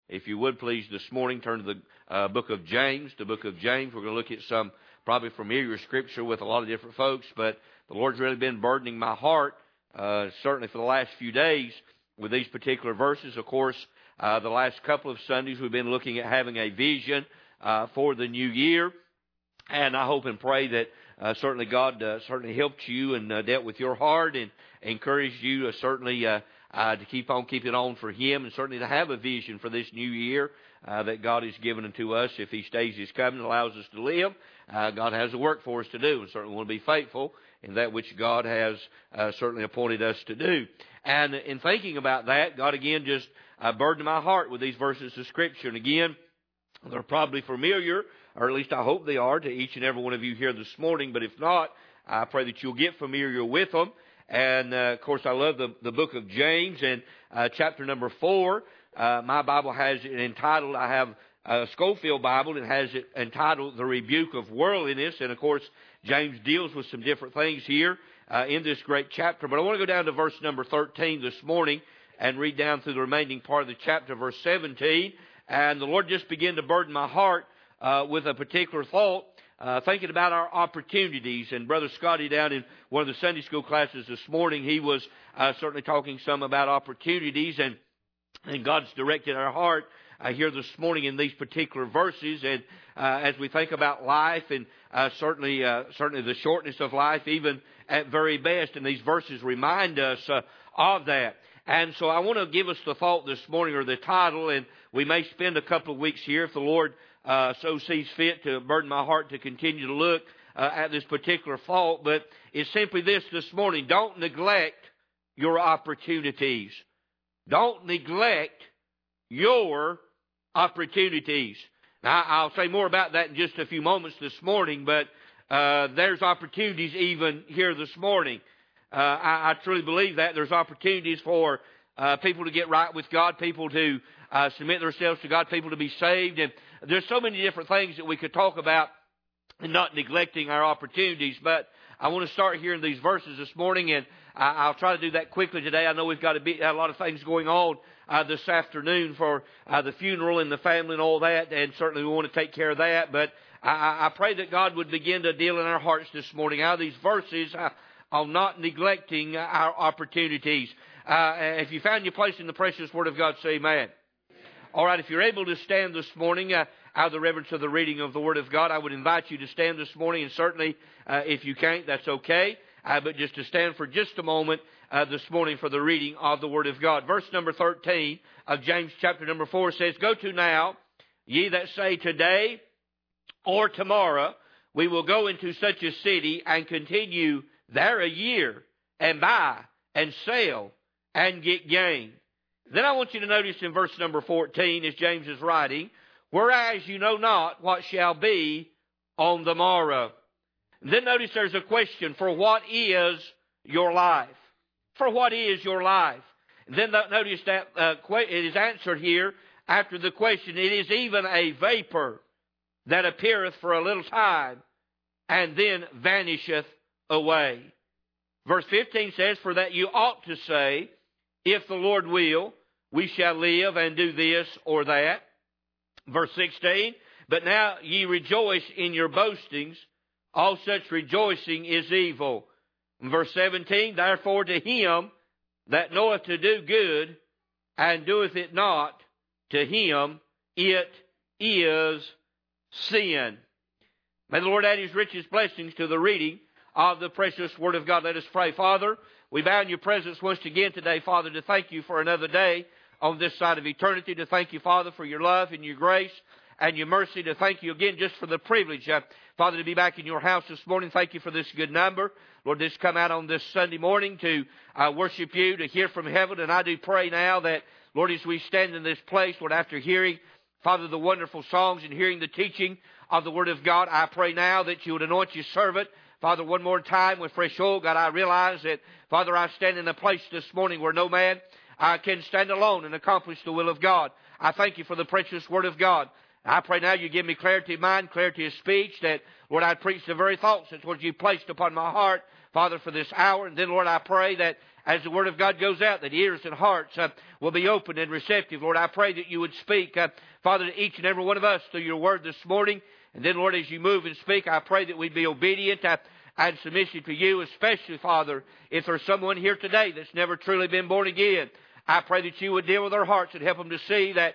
If you would please this morning turn to the book of James. The book of James, we're going to look at some probably familiar scripture with a lot of different folks, but the Lord's really been burdening my heart, certainly for the last few days with these particular verses. Of course, the last couple of Sundays we've been looking at having a vision for the new year, and I hope and pray that certainly God certainly helped you and dealt with your heart and encouraged you certainly to keep on keeping on for Him, and certainly to have a vision for this new year that God has given unto us. If He stays His covenant and allows us to live, God has a work for us to do, and certainly want to be faithful in that which God has certainly appointed us to do. And in thinking about that, God again just burdened my heart with these verses of Scripture. And again, they're probably familiar, or at least I hope they are, to each and every one of you here this morning. But if not, I pray that you'll get familiar with them. And, of course, I love the book of James, and chapter number 4. My Bible has it entitled, I have a Schofield Bible, and has it entitled, The Rebuke of Worldliness. And, of course, James deals with some different things here in this great chapter. But I want to go down to verse number 13 this morning and read down through the remaining part of the chapter, verse 17. And the Lord just began to burden my heart with a particular thought, thinking about our opportunities. And Brother Scotty down in one of the Sunday school classes this morning, he was certainly talking some about opportunities, and God's directed our heart here this morning in these particular verses. And as we think about life, and certainly the shortness of life, even at very best, and these verses remind us of that. And so I want to give us the thought this morning, or the title, and we may spend a couple of weeks here if the Lord so sees fit to burden my heart to continue to look at this particular thought. But it's simply this morning: don't neglect your opportunities. Don't neglect your opportunities. Now, I'll say more about that in just a few moments this morning, but there's opportunities even here this morning. I truly believe that there's opportunities for people to get right with God, people to submit themselves to God, people to be saved. And there's so many different things that we could talk about and not neglecting our opportunities. But I want to start here in these verses this morning, and I'll try to do that quickly today. I know we've got a lot of things going on this afternoon for the funeral and the family and all that, and certainly we want to take care of that. But I pray that God would begin to deal in our hearts this morning out of these verses on not neglecting our opportunities. If you found your place in the precious Word of God, say amen. All right, if you're able to stand this morning out of the reverence of the reading of the Word of God, I would invite you to stand this morning, and certainly if you can't, that's okay, but just to stand for just a moment this morning for the reading of the Word of God. Verse number 13 of James chapter number 4 says, "Go to now, ye that say today or tomorrow, we will go into such a city and continue there a year, and buy and sell and get gain." Then I want you to notice in verse number 14, as James is writing, "Whereas you know not what shall be on the morrow." And then notice there's a question: for what is your life? For what is your life? And then notice that it is answered here after the question: it is even a vapor that appeareth for a little time, and then vanisheth away. Verse 15 says, "For that you ought to say, if the Lord will, we shall live and do this or that." Verse 16, "But now ye rejoice in your boastings. All such rejoicing is evil." And verse 17, "Therefore to him that knoweth to do good, and doeth it not, to him it is sin." May the Lord add His richest blessings to the reading of the precious Word of God. Let us pray. Father, we bow in your presence once again today, Father, to thank you for another day on this side of eternity, to thank you, Father, for your love and your grace and your mercy, to thank you again just for the privilege, Father, to be back in your house this morning. Thank you for this good number. Lord, just come out on this Sunday morning to worship you, to hear from heaven. And I do pray now that, Lord, as we stand in this place, Lord, after hearing, Father, the wonderful songs and hearing the teaching of the Word of God, I pray now that you would anoint your servant, Father, one more time with fresh oil. God, I realize that, Father, I stand in a place this morning where no man can stand alone and accomplish the will of God. I thank you for the precious Word of God. I pray now you give me clarity of mind, clarity of speech, that, Lord, I preach the very thoughts that, Lord, you placed upon my heart, Father, for this hour. And then, Lord, I pray that as the Word of God goes out, that ears and hearts will be open and receptive. Lord, I pray that you would speak, Father, to each and every one of us through your Word this morning. And then, Lord, as you move and speak, I pray that we'd be obedient and submissive to you, especially, Father, if there's someone here today that's never truly been born again. I pray that you would deal with their hearts and help them to see that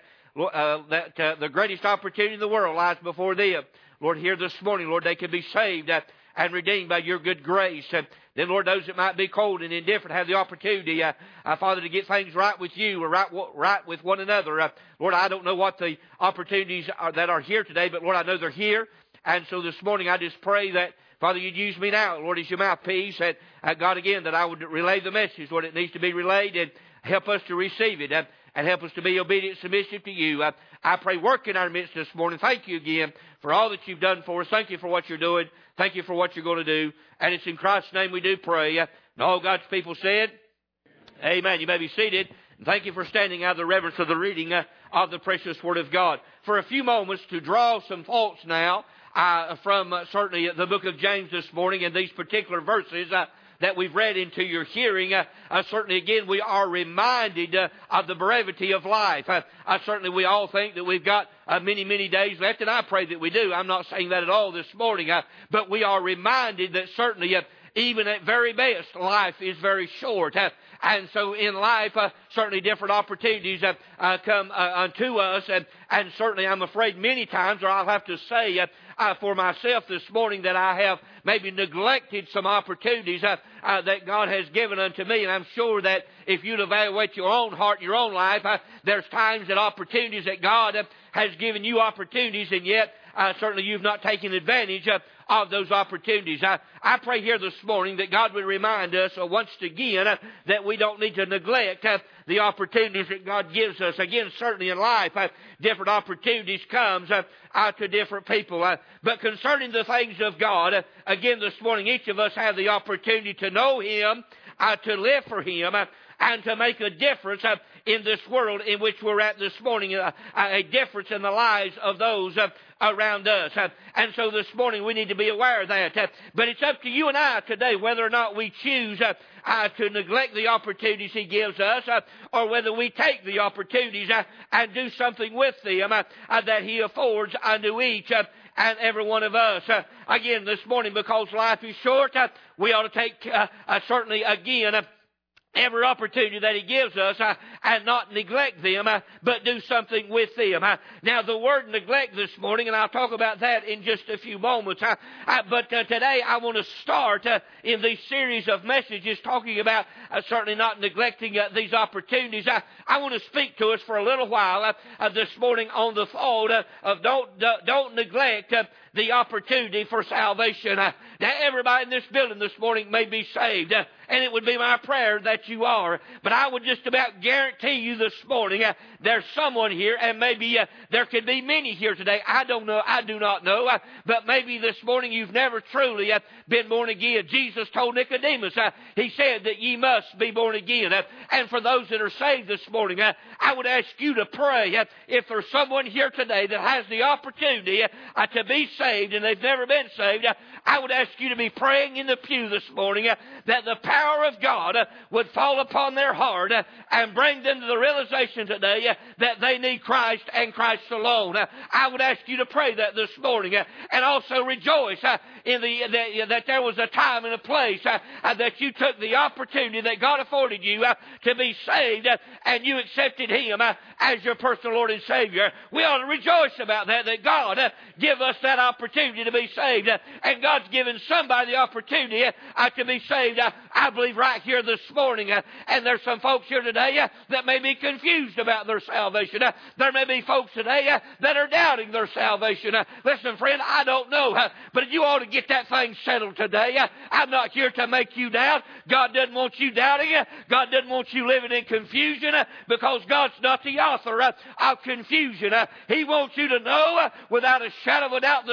the greatest opportunity in the world lies before them. Lord, here this morning, Lord, they can be saved and redeemed by your good grace. And then, Lord, those that might be cold and indifferent have the opportunity, Father, to get things right with you or right with one another. Lord, I don't know what the opportunities are that are here today, but Lord, I know they're here. And so this morning I just pray that, Father, you'd use me now, Lord, as your mouthpiece. And God, again, that I would relay the message, Lord, it needs to be relayed, and help us to receive it. And help us to be obedient and submissive to you. I pray, work in our midst this morning. Thank you again for all that you've done for us. Thank you for what you're doing. Thank you for what you're going to do. And it's in Christ's name we do pray. And all God's people said, amen. You may be seated. And thank you for standing out of the reverence of the reading of the precious Word of God. For a few moments to draw some thoughts now from certainly the book of James this morning and these particular verses that we've read into your hearing. Certainly, again, we are reminded of the brevity of life. Certainly, we all think that we've got many, many days left, and I pray that we do. I'm not saying that at all this morning, but we are reminded that certainly, even at very best, life is very short. And so in life, certainly different opportunities come unto us. And certainly I'm afraid many times, or I'll have to say for myself this morning, that I have maybe neglected some opportunities that God has given unto me. And I'm sure that if you'd evaluate your own heart, your own life, there's times that opportunities that God has given you opportunities, and yet certainly you've not taken advantage of those opportunities. I pray here this morning that God would remind us once again that we don't need to neglect the opportunities that God gives us. Again, certainly in life, different opportunities comes to different people. But concerning the things of God, again this morning, each of us have the opportunity to know Him, to live for Him, and to make a difference in this world in which we're at this morning, a difference in the lives of those around us. And so this morning we need to be aware of that. But it's up to you and I today whether or not we choose to neglect the opportunities He gives us, or whether we take the opportunities and do something with them that He affords unto each and every one of us. Again, this morning, because life is short, we ought to take certainly again every opportunity that He gives us and not neglect them, but do something with them. Now, the word neglect this morning, and I'll talk about that in just a few moments. But today I want to start in these series of messages talking about certainly not neglecting these opportunities. I want to speak to us for a little while this morning on the thought of don't neglect the opportunity for salvation. Now, everybody in this building this morning may be saved, and it would be my prayer that you are. But I would just about guarantee you this morning there's someone here, and maybe there could be many here today. I don't know. I do not know. But maybe this morning you've never truly been born again. Jesus told Nicodemus, He said that ye must be born again. And for those that are saved this morning, I would ask you to pray. If there's someone here today that has the opportunity to be saved and they've never been saved, I would ask you to be praying in the pew this morning that the power of God would fall upon their heart and bring them to the realization today that they need Christ and Christ alone. I would ask you to pray that this morning and also rejoice in that there was a time and a place that you took the opportunity that God afforded you to be saved and you accepted Him as your personal Lord and Savior. We ought to rejoice about that God give us that opportunity to be saved, and God's given somebody the opportunity to be saved. I believe right here this morning, and there's some folks here today that may be confused about their salvation. There may be folks today that are doubting their salvation. Listen, friend, I don't know, but you ought to get that thing settled today. I'm not here to make you doubt. God doesn't want you doubting. God doesn't want you living in confusion, because God's not the author of confusion. He wants you to know without a shadow of a doubt this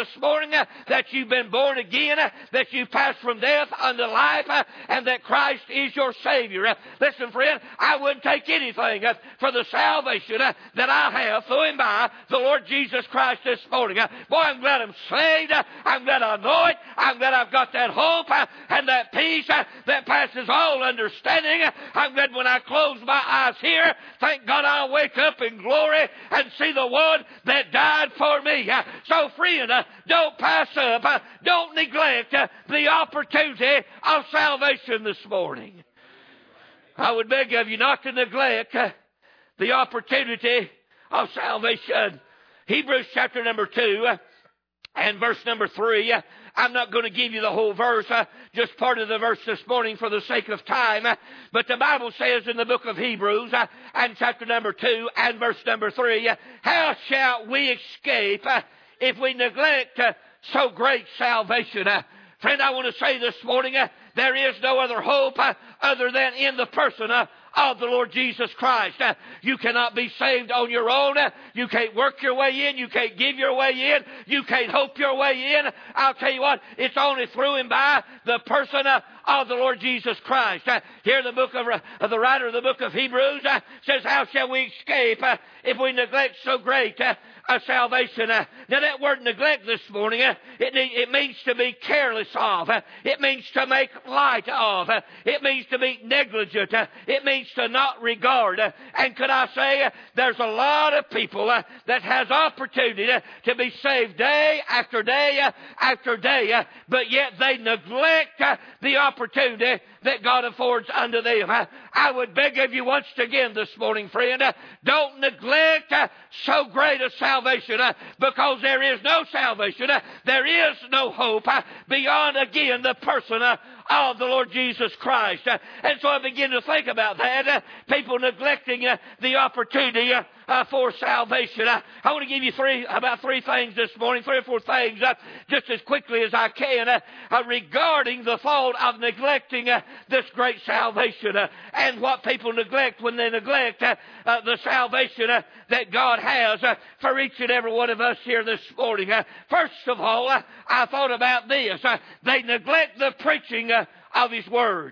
this morning that you've been born again, that you've passed from death unto life, and that Christ is your Savior. Listen, friend, I wouldn't take anything for the salvation that I have through and by the Lord Jesus Christ this morning. Boy, I'm glad I'm saved. I'm glad I know it. I'm glad I've got that hope and that peace that passes all understanding. I'm glad when I close my eyes here, thank God I'll wake up in glory and see the one that died for me. So, friend, don't pass up, don't neglect the opportunity of salvation this morning. I would beg of you not to neglect the opportunity of salvation. Hebrews chapter number 2 and verse number 3. I'm not going to give you the whole verse, just part of the verse this morning for the sake of time. But the Bible says in the book of Hebrews and chapter number 2 and verse number 3, how shall we escape if we neglect so great salvation? Friend, I want to say this morning, there is no other hope other than in the person of the Lord Jesus Christ. You cannot be saved on your own. You can't work your way in. You can't give your way in. You can't hope your way in. I'll tell you what, it's only through and by the person of the Lord Jesus Christ. Here the book of the writer of the book of Hebrews says, how shall we escape if we neglect so great salvation? Now that word neglect this morning, it means to be careless of. It means to make light of. It means to be negligent. It means to not regard. And could I say, there's a lot of people that has opportunity to be saved day after day after day, but yet they neglect the opportunity that God affords unto them. I would beg of you once again this morning, friend, don't neglect so great a salvation, because there is no salvation, there is no hope beyond, again, the person of the Lord Jesus Christ. And so I begin to think about that, people neglecting the opportunity for salvation. I want to give you about three things this morning, 3 or 4 things, just as quickly as I can, regarding the fault of neglecting this great salvation, and what people neglect when they neglect the salvation that God has for each and every one of us here this morning. First of all, I thought about this. They neglect the preaching of His Word.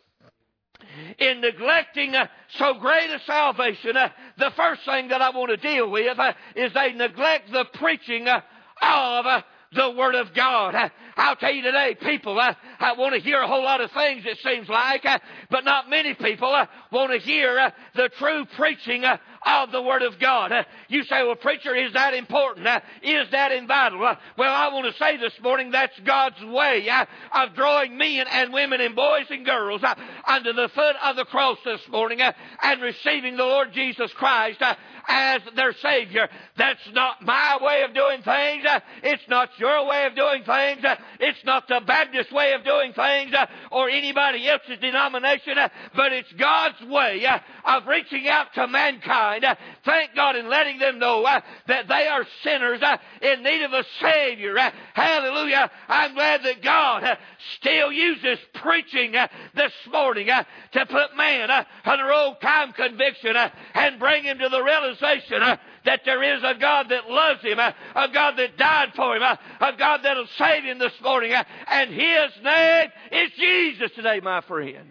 In neglecting so great a salvation, the first thing that I want to deal with is they neglect the preaching of the Word of God. I'll tell you today, people want to hear a whole lot of things, it seems like, but not many people want to hear the true preaching of the Word of God. You say, well, preacher, is that important? Is that vital? Well, I want to say this morning, that's God's way of drawing men and women and boys and girls under the foot of the cross this morning and receiving the Lord Jesus Christ as their Savior. That's not my way of doing things. It's not your way of doing things. It's not the Baptist way of doing things or anybody else's denomination, but it's God's way of reaching out to mankind. Thank God, and letting them know that they are sinners in need of a Savior. Hallelujah. I'm glad that God still uses preaching this morning to put man under old time conviction and bring him to the realization that there is a God that loves him, a God that died for him, a God that will save him this morning, and His name is Jesus today, my friend.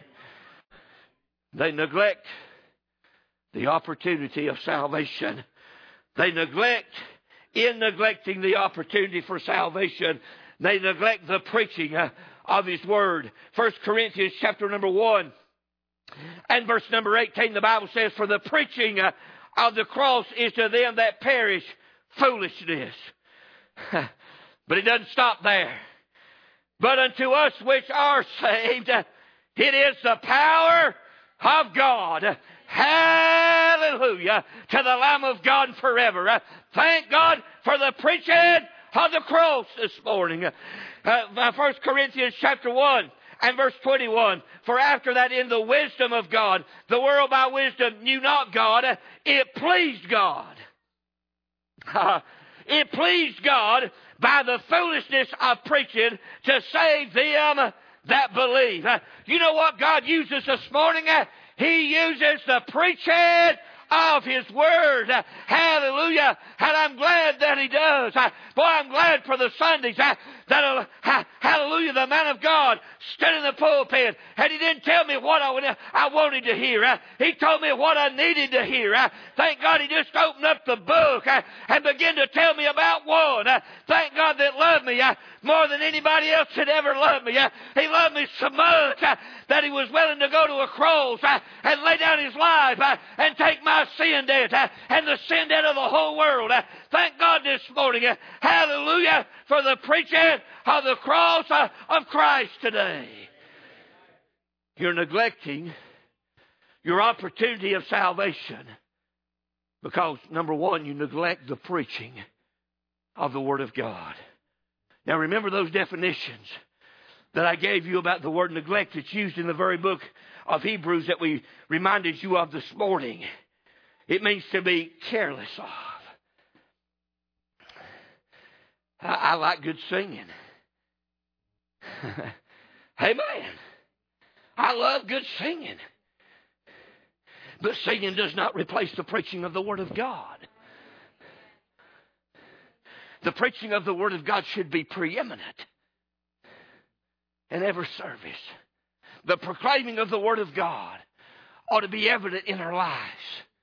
They neglect the opportunity of salvation. They neglect, in neglecting the opportunity for salvation, they neglect the preaching of His Word. 1 Corinthians chapter number 1 and verse number 18, the Bible says, for the preaching of the cross is to them that perish foolishness. But it doesn't stop there. But unto us which are saved, it is the power of God. Hallelujah to the Lamb of God forever. Thank God for the preaching of the cross this morning. 1 Corinthians chapter 1 and verse 21. For after that, in the wisdom of God, the world by wisdom knew not God. It pleased God. It pleased God by the foolishness of preaching to save them that believe. You know what God uses this morning? He uses the preaching of His Word. Hallelujah. And I'm glad that He does. Boy, I'm glad for the Sundays that, hallelujah, the man of God stood in the pulpit and he didn't tell me what I wanted to hear. He told me what I needed to hear. Thank God He just opened up the book and began to tell me about one. Thank God that loved me more than anybody else had ever loved me. He loved me so much that He was willing to go to a cross and lay down His life and take my sin debt and the sin debt of the whole world. Thank God this morning, hallelujah, for the preaching of the cross of Christ today. You're neglecting your opportunity of salvation because, number one, you neglect the preaching of the Word of God. Now remember those definitions that I gave you about the word neglect that's used in the very book of Hebrews that we reminded you of this morning. It means to be careless of. I like good singing. Amen. I love good singing. But singing does not replace the preaching of the Word of God. The preaching of the Word of God should be preeminent in every service. The proclaiming of the Word of God ought to be evident in our lives.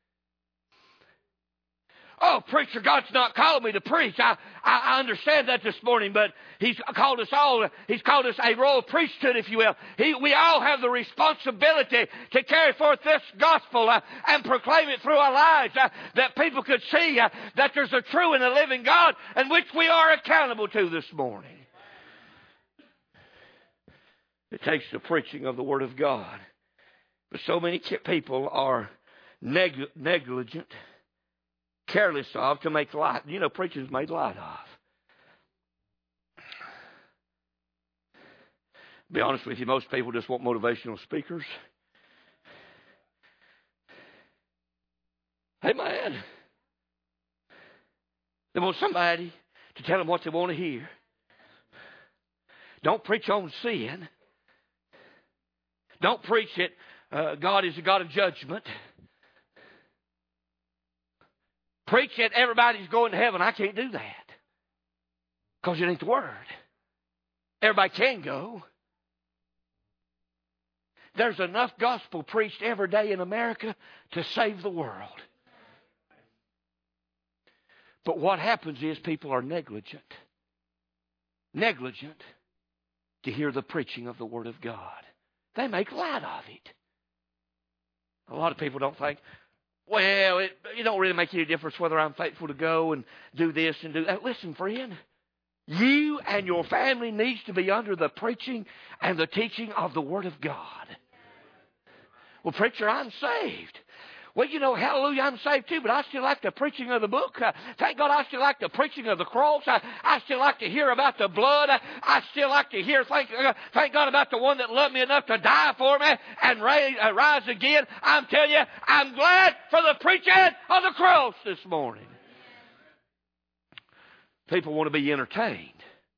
Oh, preacher, God's not calling me to preach. I understand that this morning, but He's called us all. He's called us a royal priesthood, if you will. We all have the responsibility to carry forth this gospel and proclaim it through our lives, that people could see that there's a true and a living God in which we are accountable to this morning. It takes the preaching of the Word of God. But so many people are negligent, careless of, to make light. You know, preaching's made light of. To be honest with you, most people just want motivational speakers. Amen. They want somebody to tell them what they want to hear. Don't preach on sin. Don't preach it. God is a God of judgment. Preach that everybody's going to heaven. I can't do that because it ain't the Word. Everybody can go. There's enough gospel preached every day in America to save the world. But what happens is people are negligent. Negligent to hear the preaching of the Word of God. They make light of it. A lot of people don't think, well, it don't really make any difference whether I'm faithful to go and do this and do that. Listen, friend, you and your family needs to be under the preaching and the teaching of the Word of God. Well, preacher, I'm saved. Well, you know, hallelujah, I'm saved too, but I still like the preaching of the book. Thank God I still like the preaching of the cross. I still like to hear about the blood. I still like to hear, thank God about the one that loved me enough to die for me and rise again. I'm telling you, I'm glad for the preaching of the cross this morning. People want to be entertained.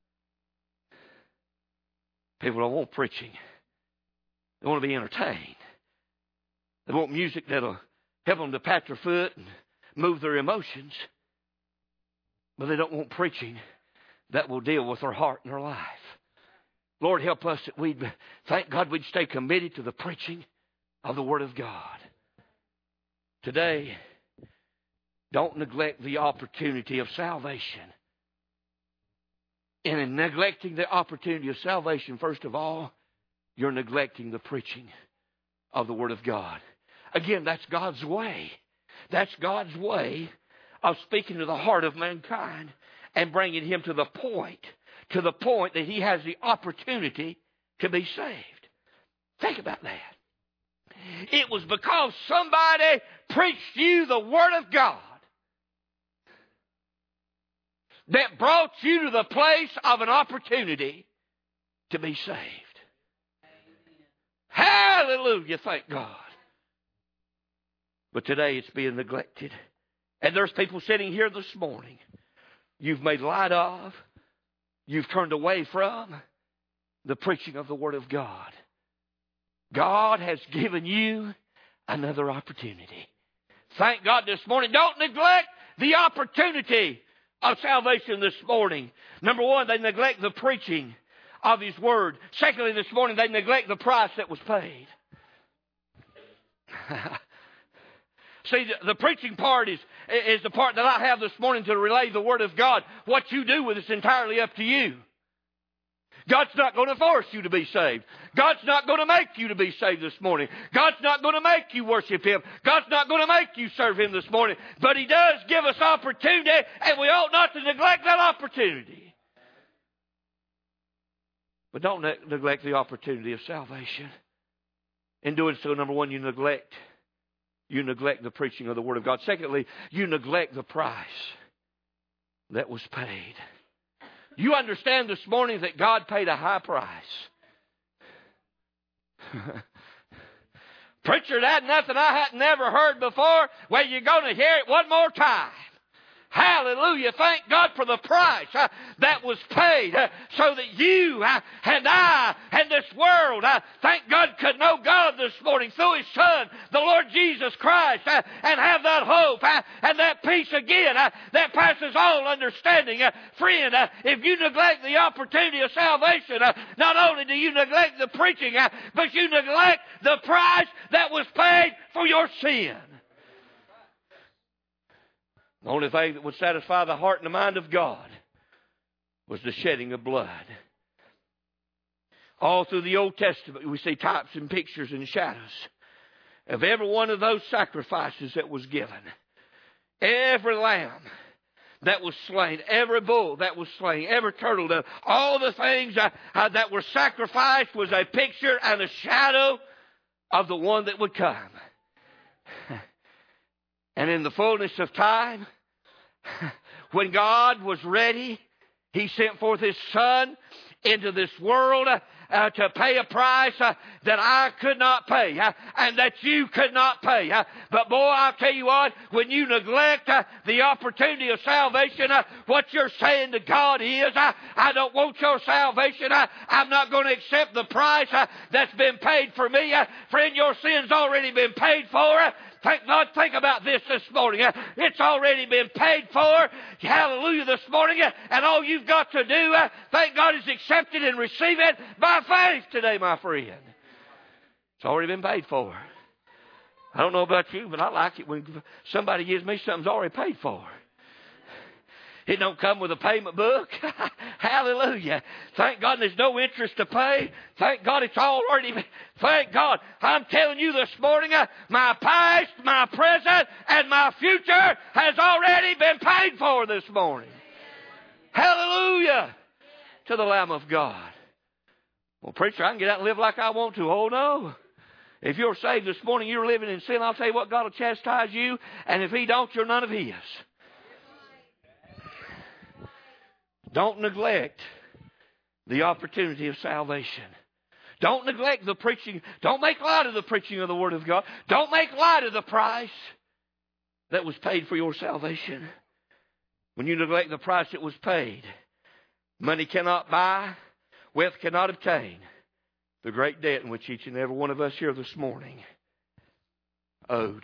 People don't want preaching. They want to be entertained. They want music that'll help them to pat their foot and move their emotions. But they don't want preaching that will deal with their heart and their life. Lord, help us that thank God we'd stay committed to the preaching of the Word of God. Today, don't neglect the opportunity of salvation. And in neglecting the opportunity of salvation, first of all, you're neglecting the preaching of the Word of God. Again, that's God's way. That's God's way of speaking to the heart of mankind and bringing him to the point that he has the opportunity to be saved. Think about that. It was because somebody preached you the Word of God that brought you to the place of an opportunity to be saved. Hallelujah, thank God. But today it's being neglected. And there's people sitting here this morning. You've made light of, you've turned away from the preaching of the Word of God. God has given you another opportunity. Thank God this morning. Don't neglect the opportunity of salvation this morning. Number one, they neglect the preaching of His Word. Secondly, this morning, they neglect the price that was paid. See, the preaching part is the part that I have this morning to relay the Word of God. What you do with it is entirely up to you. God's not going to force you to be saved. God's not going to make you to be saved this morning. God's not going to make you worship Him. God's not going to make you serve Him this morning. But He does give us opportunity, and we ought not to neglect that opportunity. But don't neglect the opportunity of salvation. In doing so, number one, you neglect the preaching of the Word of God. Secondly, you neglect the price that was paid. You understand this morning that God paid a high price. Preacher, that's nothing I hadn't never heard before. Well, you're going to hear it one more time. Hallelujah. Thank God for the price that was paid so that you and I and this world, thank God, could know God this morning through His Son, the Lord Jesus Christ, and have that hope and that peace again that passes all understanding. Friend, if you neglect the opportunity of salvation, not only do you neglect the preaching, but you neglect the price that was paid for your sin. The only thing that would satisfy the heart and the mind of God was the shedding of blood. All through the Old Testament, we see types and pictures and shadows of every one of those sacrifices that was given. Every lamb that was slain, every bull that was slain, every turtle dove, all the things that were sacrificed was a picture and a shadow of the one that would come. And in the fullness of time, when God was ready, He sent forth His Son into this world to pay a price that I could not pay and that you could not pay. But boy, I'll tell you what, when you neglect the opportunity of salvation, what you're saying to God is, I don't want your salvation. I'm not going to accept the price that's been paid for me. Friend, your sin's already been paid for. Thank God, think about this morning. It's already been paid for. Hallelujah this morning. And all you've got to do, thank God, is accept it and receive it by faith today, my friend. It's already been paid for. I don't know about you, but I like it when somebody gives me something's already paid for. It don't come with a payment book. Hallelujah. Thank God there's no interest to pay. Thank God it's already... Thank God. I'm telling you this morning, my past, my present, and my future has already been paid for this morning. Hallelujah. To the Lamb of God. Well, preacher, I can get out and live like I want to. Oh, no. If you're saved this morning, you're living in sin, I'll tell you what, God will chastise you. And if He don't, you're none of His. Don't neglect the opportunity of salvation. Don't neglect the preaching. Don't make light of the preaching of the Word of God. Don't make light of the price that was paid for your salvation. When you neglect the price that was paid, money cannot buy, wealth cannot obtain the great debt in which each and every one of us here this morning owed.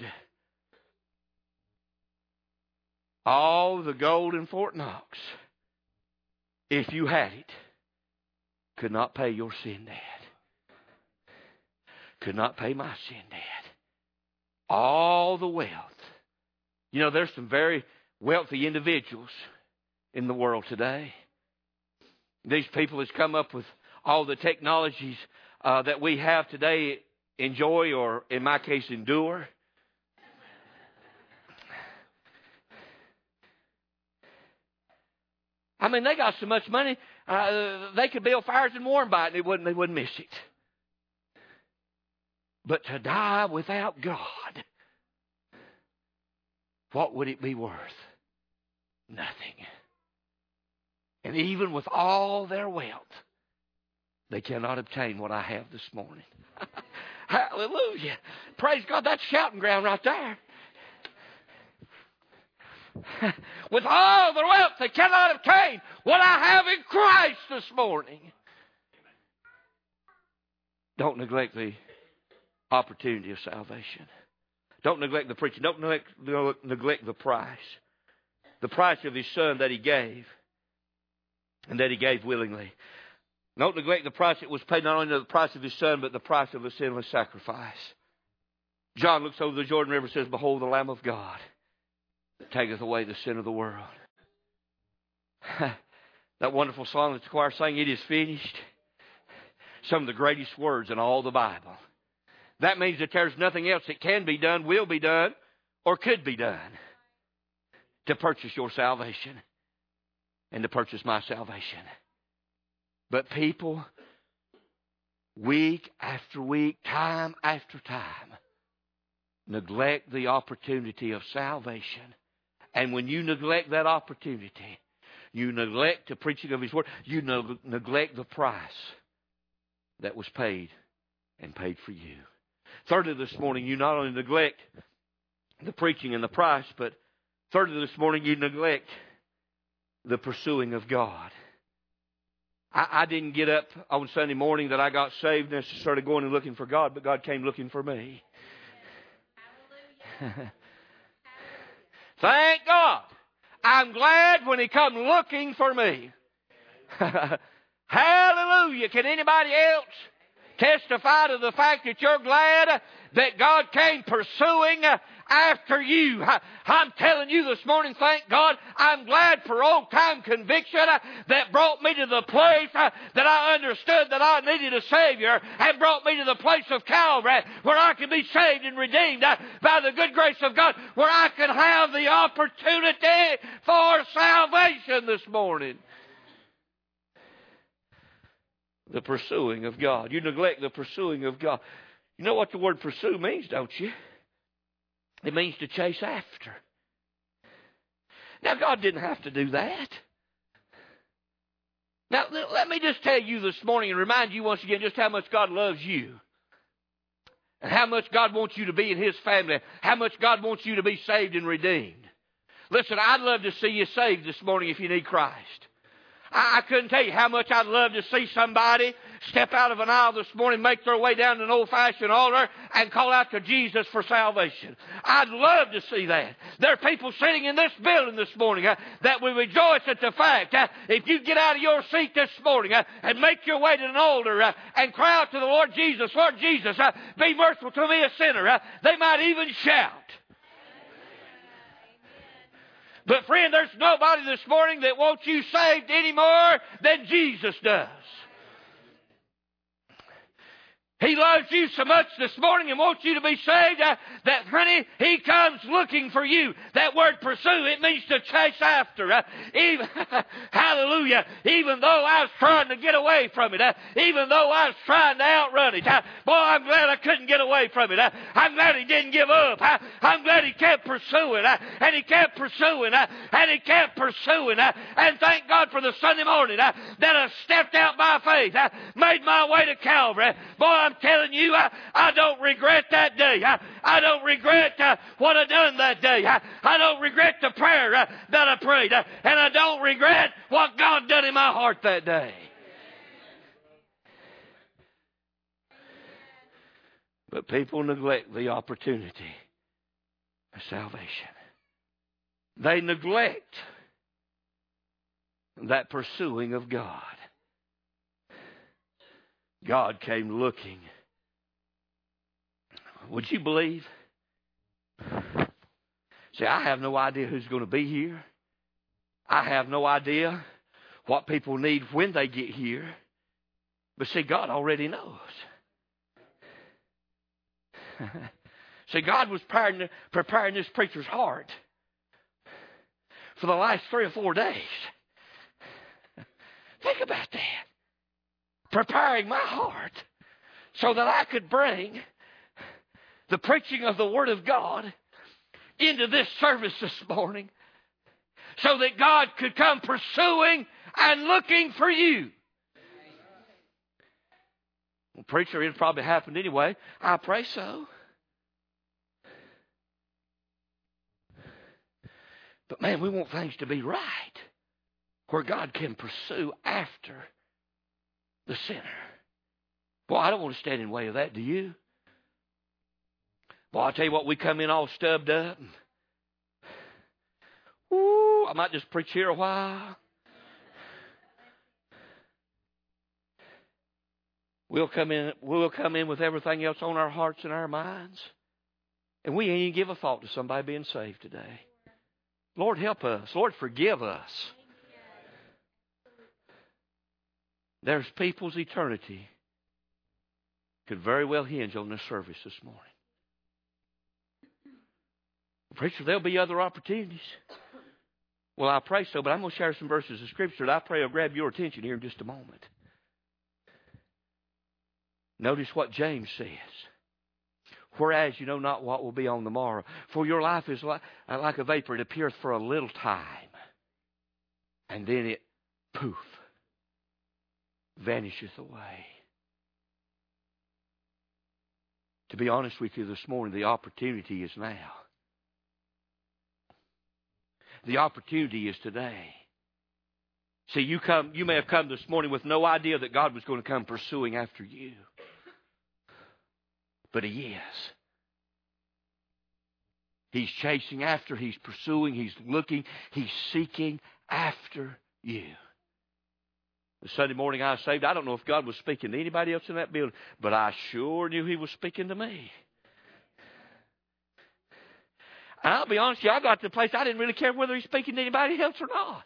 All the gold in Fort Knox, if you had it, could not pay your sin debt. Could not pay my sin debt. All the wealth. You know, there's some very wealthy individuals in the world today. These people has come up with all the technologies that we have today, enjoy, or in my case, endure. I mean, they got so much money, they could build fires and warm by it, and they wouldn't miss it. But to die without God, what would it be worth? Nothing. And even with all their wealth, they cannot obtain what I have this morning. Hallelujah. Praise God, that's shouting ground right there. With all the wealth they cannot obtain what I have in Christ this morning. Don't neglect the opportunity of salvation. Don't neglect the preaching. Don't neglect the price. The price of His Son that He gave, and that He gave willingly. Don't neglect the price that was paid, not only the price of His Son, but the price of the sinless sacrifice. John looks over the Jordan River and says, Behold the Lamb of God that taketh away the sin of the world. That wonderful song that the choir sang, It is finished. Some of the greatest words in all the Bible. That means that there's nothing else that can be done, will be done, or could be done to purchase your salvation and to purchase my salvation. But people, week after week, time after time, neglect the opportunity of salvation. And when you neglect that opportunity, you neglect the preaching of His Word, you neglect the price that was paid and paid for you. Thirdly, this morning, you not only neglect the preaching and the price, but thirdly, this morning, you neglect the pursuing of God. I didn't get up on Sunday morning that I got saved and started going and looking for God, but God came looking for me. Thank God. I'm glad when He come looking for me. Hallelujah. Can anybody else testify to the fact that you're glad that God came pursuing after you? I'm telling you this morning, thank God, I'm glad for old-time conviction that brought me to the place that I understood that I needed a Savior and brought me to the place of Calvary where I can be saved and redeemed by the good grace of God, where I can have the opportunity for salvation this morning. The pursuing of God. You neglect the pursuing of God. You know what the word pursue means, don't you? It means to chase after. Now, God didn't have to do that. Now, let me just tell you this morning and remind you once again just how much God loves you. And how much God wants you to be in His family. How much God wants you to be saved and redeemed. Listen, I'd love to see you saved this morning if you need Christ. I couldn't tell you how much I'd love to see somebody step out of an aisle this morning, make their way down to an old-fashioned altar, and call out to Jesus for salvation. I'd love to see that. There are people sitting in this building this morning that will rejoice at the fact if you get out of your seat this morning and make your way to an altar and cry out to the Lord Jesus, Lord Jesus, be merciful to me, a sinner. They might even shout. But friend, there's nobody this morning that wants you saved any more than Jesus does. He loves you so much this morning and wants you to be saved that, honey, He comes looking for you. That word pursue, it means to chase after. Hallelujah. Even though I was trying to get away from it. Even though I was trying to outrun it. Boy, I'm glad I couldn't get away from it. I'm glad He didn't give up. I'm glad He kept pursuing. And He kept pursuing. And He kept pursuing. And thank God for the Sunday morning that I stepped out by faith. Made my way to Calvary. Boy, I'm telling you, I don't regret that day. I don't regret what I done that day. I don't regret the prayer that I prayed. And I don't regret what God done in my heart that day. But people neglect the opportunity of salvation. They neglect that pursuing of God. God came looking. Would you believe? See, I have no idea who's going to be here. I have no idea what people need when they get here. But see, God already knows. See, God was preparing this preacher's heart for the last 3 or 4 days. Think about that. Preparing my heart so that I could bring the preaching of the Word of God into this service this morning so that God could come pursuing and looking for you. Well, preacher, it probably happened anyway. I pray so. But man, we want things to be right where God can pursue after the sinner. Boy, I don't want to stand in the way of that, do you? Boy, I'll tell you what, we come in all stubbed up. Ooh, I might just preach here a while. We'll come in with everything else on our hearts and our minds. And we ain't even give a thought to somebody being saved today. Lord, help us. Lord, forgive us. There's people's eternity could very well hinge on this service this morning. Preacher, there'll be other opportunities. Well, I pray so, but I'm going to share some verses of Scripture that I pray will grab your attention here in just a moment. Notice what James says. Whereas you know not what will be on the morrow. For your life is like a vapor. It appeareth for a little time. And then it, poof, vanisheth away. To be honest with you this morning, the opportunity is now. The opportunity is today. See, you may have come this morning with no idea that God was going to come pursuing after you. But He is. He's chasing after, He's pursuing, He's looking, He's seeking after you. The Sunday morning I was saved, I don't know if God was speaking to anybody else in that building, but I sure knew He was speaking to me. And I'll be honest with you, I got to the place I didn't really care whether He's speaking to anybody else or not.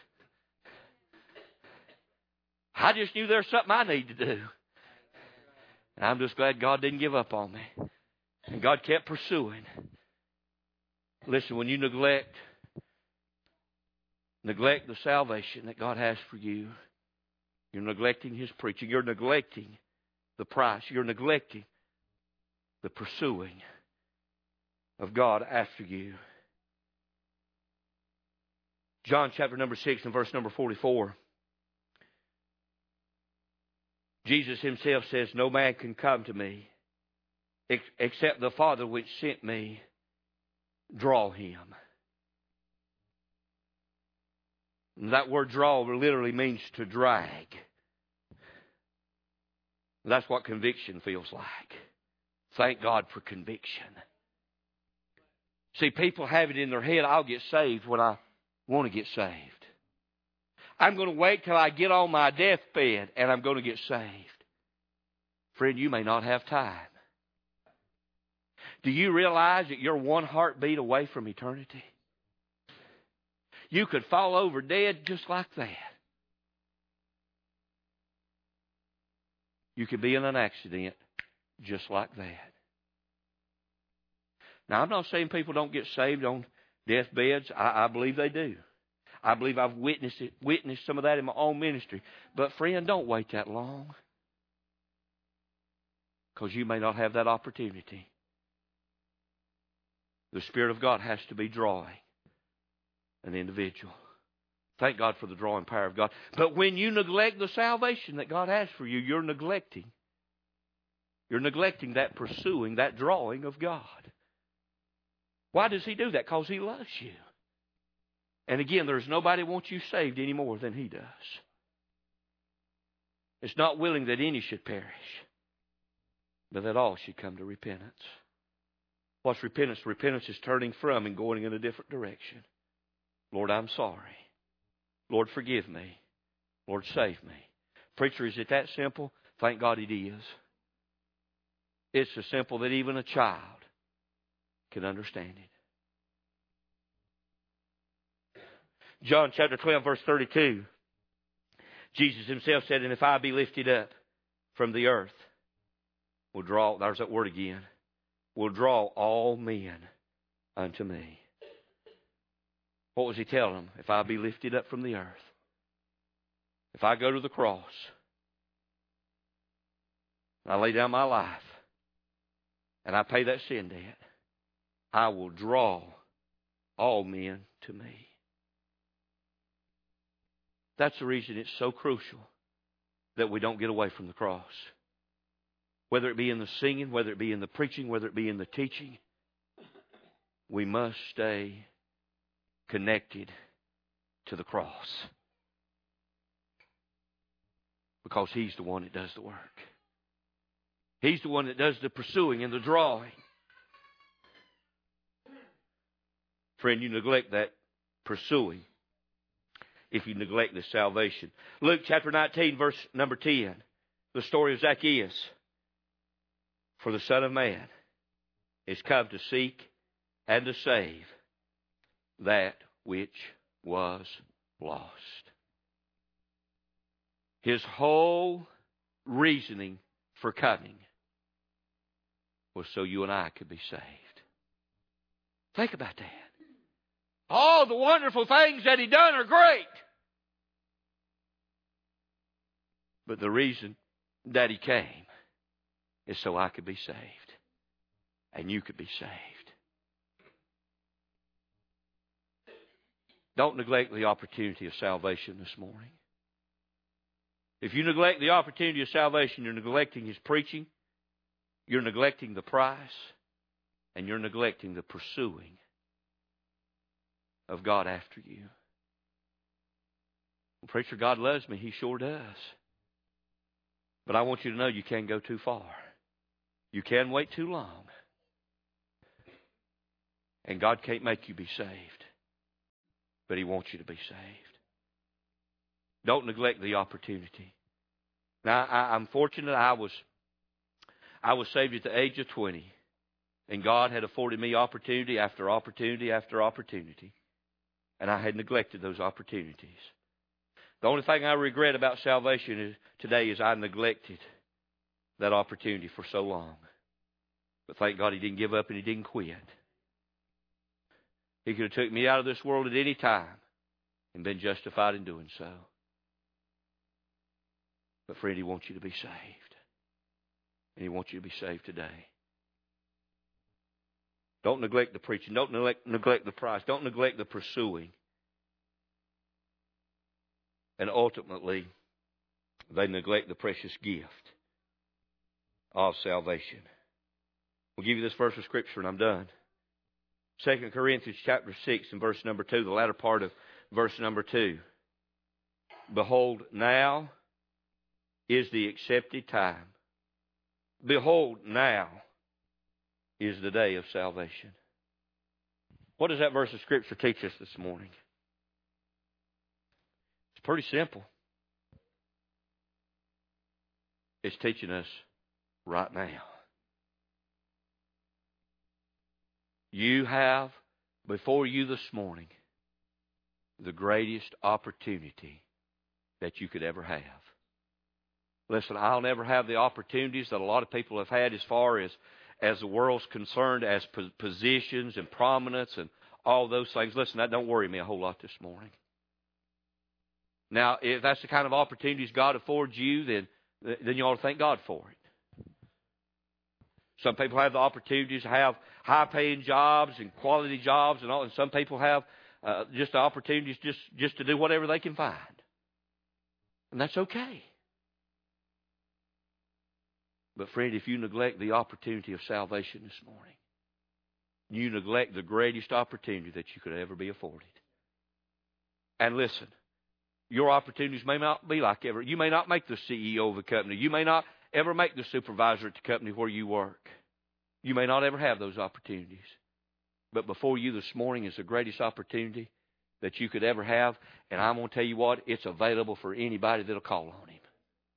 I just knew there's something I need to do. And I'm just glad God didn't give up on me. And God kept pursuing. Listen, when you neglect the salvation that God has for you, you're neglecting His preaching. You're neglecting the price. You're neglecting the pursuing of God after you. John chapter number 6 and verse number 44. Jesus Himself says, no man can come to me except the Father which sent me draw him. And that word draw literally means to drag. That's what conviction feels like. Thank God for conviction. See, people have it in their head, I'll get saved when I want to get saved. I'm going to wait till I get on my deathbed and I'm going to get saved. Friend, you may not have time. Do you realize that you're one heartbeat away from eternity? You could fall over dead just like that. You could be in an accident just like that. Now, I'm not saying people don't get saved on deathbeds. I believe they do. I believe I've witnessed some of that in my own ministry. But friend, don't wait that long. Because you may not have that opportunity. The Spirit of God has to be drawing an individual. Thank God for the drawing power of God. But when you neglect the salvation that God has for you, you're neglecting that pursuing, that drawing of God. Why does He do that? Because He loves you. And again, there's nobody wants you saved any more than He does. It's not willing that any should perish, but that all should come to repentance. What's repentance? Repentance is turning from and going in a different direction. Lord, I'm sorry. Lord, forgive me. Lord, save me. Preacher, is it that simple? Thank God it is. It's so simple that even a child can understand it. John chapter 12, verse 32. Jesus Himself said, and if I be lifted up from the earth, we'll draw, there's that word again, will draw all men unto me. What was He telling them? If I be lifted up from the earth, if I go to the cross, and I lay down my life, and I pay that sin debt, I will draw all men to me. That's the reason it's so crucial that we don't get away from the cross. Whether it be in the singing, whether it be in the preaching, whether it be in the teaching, we must stay connected to the cross. Because He's the one that does the work. He's the one that does the pursuing and the drawing. Friend, you neglect that pursuing if you neglect this salvation. Luke chapter 19, verse number 10. The story of Zacchaeus. For the Son of Man is come to seek and to save that which was lost. His whole reasoning for coming was so you and I could be saved. Think about that. All the wonderful things that He done are great. But the reason that He came is so I could be saved. And you could be saved. Don't neglect the opportunity of salvation this morning. If you neglect the opportunity of salvation, you're neglecting His preaching, you're neglecting the price, and you're neglecting the pursuing of God after you. Well, preacher, God loves me. He sure does. But I want you to know you can't go too far. You can't wait too long. And God can't make you be saved. But He wants you to be saved. Don't neglect the opportunity. Now, I'm fortunate I was saved at the age of 20. And God had afforded me opportunity after opportunity after opportunity. And I had neglected those opportunities. The only thing I regret about salvation today is I neglected that opportunity for so long. But thank God He didn't give up and He didn't quit. He could have took me out of this world at any time and been justified in doing so. But friend, He wants you to be saved. And He wants you to be saved today. Don't neglect the preaching. Don't neglect the price. Don't neglect the pursuing. And ultimately, they neglect the precious gift of salvation. We'll give you this verse of Scripture and I'm done. 2 Corinthians chapter 6 and verse number 2, the latter part of verse number 2. Behold, now is the accepted time. Behold, now is the day of salvation. What does that verse of Scripture teach us this morning? It's pretty simple. It's teaching us right now. You have before you this morning the greatest opportunity that you could ever have. Listen, I'll never have the opportunities that a lot of people have had as far as the world's concerned, as positions and prominence and all those things. Listen, that don't worry me a whole lot this morning. Now, if that's the kind of opportunities God affords you, then you ought to thank God for it. Some people have the opportunities to have high-paying jobs and quality jobs and all, and some people have just the opportunities just to do whatever they can find. And that's okay. But friend, if you neglect the opportunity of salvation this morning, you neglect the greatest opportunity that you could ever be afforded. And listen, your opportunities may not be like ever. You may not make the CEO of a company. You may not ever make the supervisor at the company where you work. You may not ever have those opportunities. But before you this morning is the greatest opportunity that you could ever have. And I'm going to tell you what, it's available for anybody that'll call on Him.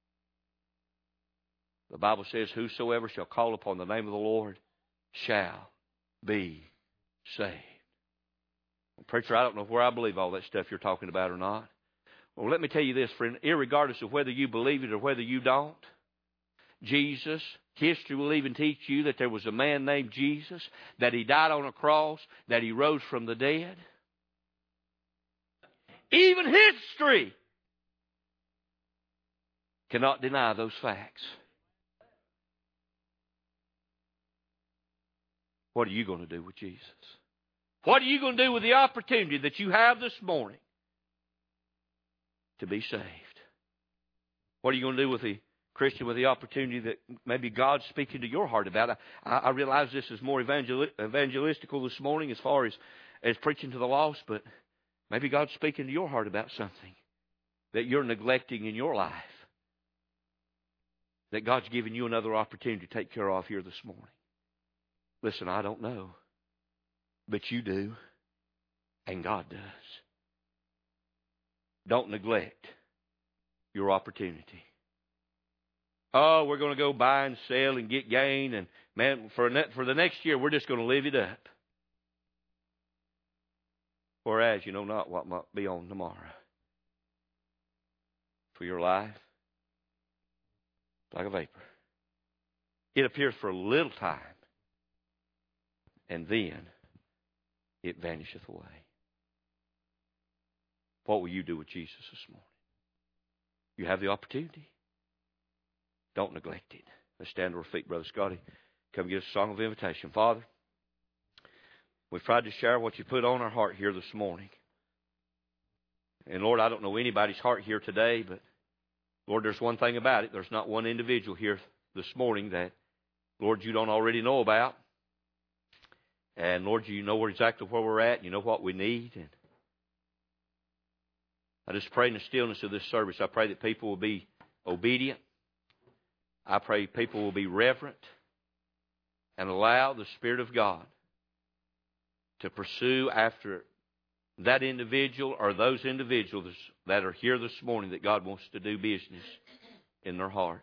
The Bible says, whosoever shall call upon the name of the Lord shall be saved. Well, preacher, I don't know where I believe all that stuff you're talking about or not. Well, let me tell you this, friend. Irregardless of whether you believe it or whether you don't, Jesus, history will even teach you that there was a man named Jesus, that He died on a cross, that He rose from the dead. Even history cannot deny those facts. What are you going to do with Jesus? What are you going to do with the opportunity that you have this morning to be saved? What are you going to do with the Christian, with the opportunity that maybe God's speaking to your heart about? I realize this is more evangelistical this morning as far as preaching to the lost, but maybe God's speaking to your heart about something that you're neglecting in your life, that God's given you another opportunity to take care of here this morning. Listen, I don't know, but you do. And God does. Don't neglect your opportunity. Oh, we're going to go buy and sell and get gain. And man, for the next year, we're just going to live it up. Whereas you know not what might be on tomorrow. For your life, like a vapor. It appears for a little time, and then it vanisheth away. What will you do with Jesus this morning? You have the opportunity. Don't neglect it. Let's stand to our feet, Brother Scotty. Come give us a song of invitation. Father, we've tried to share what you put on our heart here this morning. And Lord, I don't know anybody's heart here today, but Lord, there's one thing about it. There's not one individual here this morning that, Lord, you don't already know about. And Lord, you know exactly where we're at. You know what we need. And I just pray in the stillness of this service, I pray that people will be obedient. I pray people will be reverent and allow the Spirit of God to pursue after that individual or those individuals that are here this morning that God wants to do business in their heart.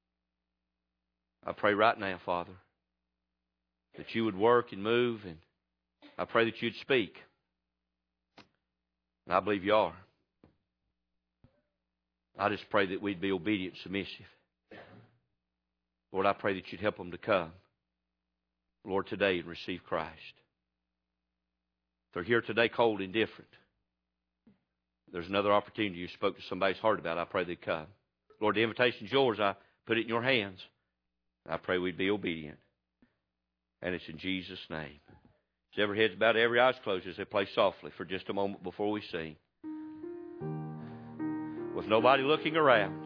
I pray right now, Father, that you would work and move, and I pray that you'd speak. And I believe you are. I just pray that we'd be obedient, submissive. Lord, I pray that you'd help them to come, Lord, today and receive Christ. If they're here today cold and indifferent, there's another opportunity you spoke to somebody's heart about. I pray they'd come. Lord, the invitation's yours. I put it in your hands. I pray we'd be obedient. And it's in Jesus' name. As every head's bowed, every eye's closed as they play softly for just a moment before we sing. With nobody looking around.